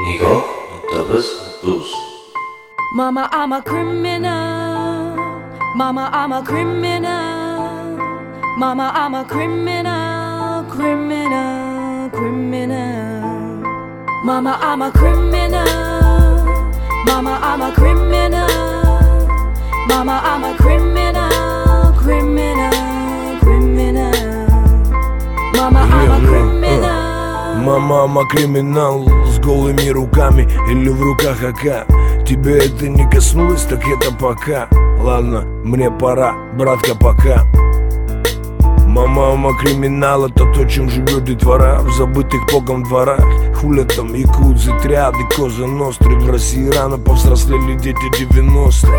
Нигок дыбыз туз. Mama, I'm a criminal. Mama, I'm a criminal. Mama, I'm a criminal, criminal, criminal. Mama, I'm a criminal. Mama, I'm a criminal. Mama, I'm a criminal, criminal, criminal. Mama, I'm a criminal. Мама, I'm a криминал с голыми руками или в руках АК. Тебе это не коснулось, так это пока. Ладно, мне пора, братка, пока. Мама, I'm a криминал, это то, чем живет детвора в забытых богом дворах. Хулят там якудзы, триады, коза ностры. В России рано повзрослели дети 90-х.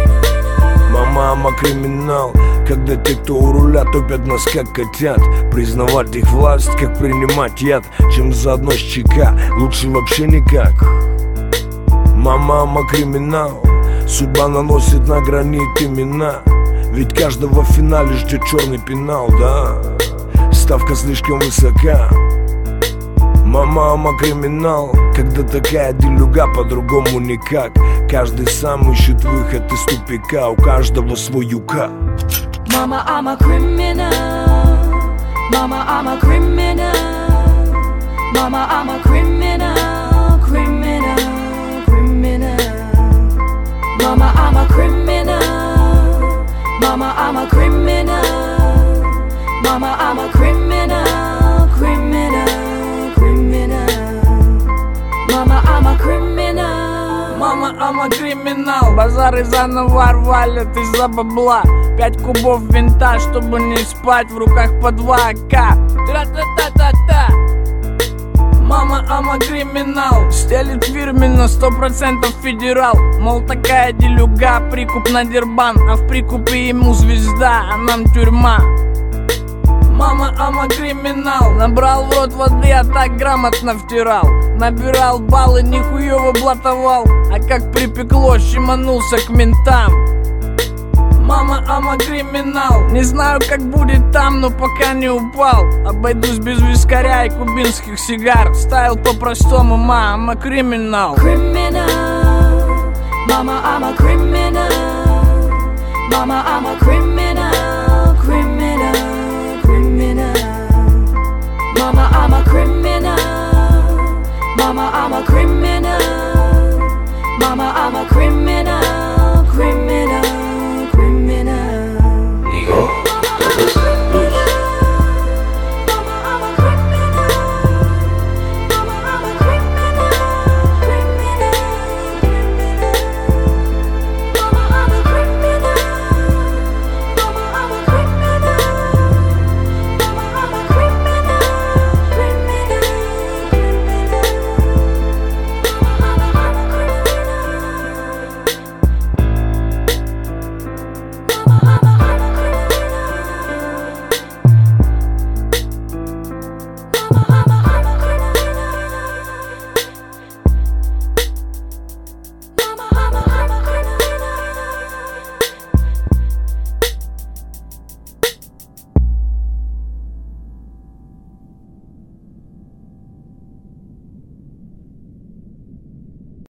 Мама, I'm a криминал, когда те, кто у руля, топят нас как котят. Признавать их власть, как принимать яд, чем заодно с ЧК, лучше вообще никак. Мама, I'm a криминал, судьба наносит на гранит имена. Ведь каждого в финале ждет черный пенал, да, ставка слишком высока. Мама, I'm a криминал, когда такая делюга, по-другому никак. Каждый сам ищет выход из тупика, у каждого свой юка. Mama, I'm a criminal. Mama, I'm a criminal. Mama, I'm a criminal, criminal, criminal. Mama, I'm a criminal. Mama, I'm a criminal. Mama, I'm a criminal, criminal, criminal. Mama, I'm a criminal. Мама, I'm a криминал. Базары заново рвали из-за бабла. 5 кубов винта, чтобы не спать, в руках по 2 АК. Тра-та-та-та-та. Мама, I'm a криминал. Стелит фирменно, 100% федерал. Мол, такая делюга, прикуп на дербан. А в прикупе ему звезда, а нам тюрьма. Мама, I'm a криминал. Набрал в рот воды, а так грамотно втирал. Набирал баллы, нихуёво блатовал. А как припекло, щеманулся к ментам. Мама, I'm a криминал. Не знаю, как будет там, но пока не упал. Обойдусь без вискаря и кубинских сигар. Стайл по-простому, ма, I'm a криминал. Criminal. Mama, I'm a criminal. Mama, I'm a criminal.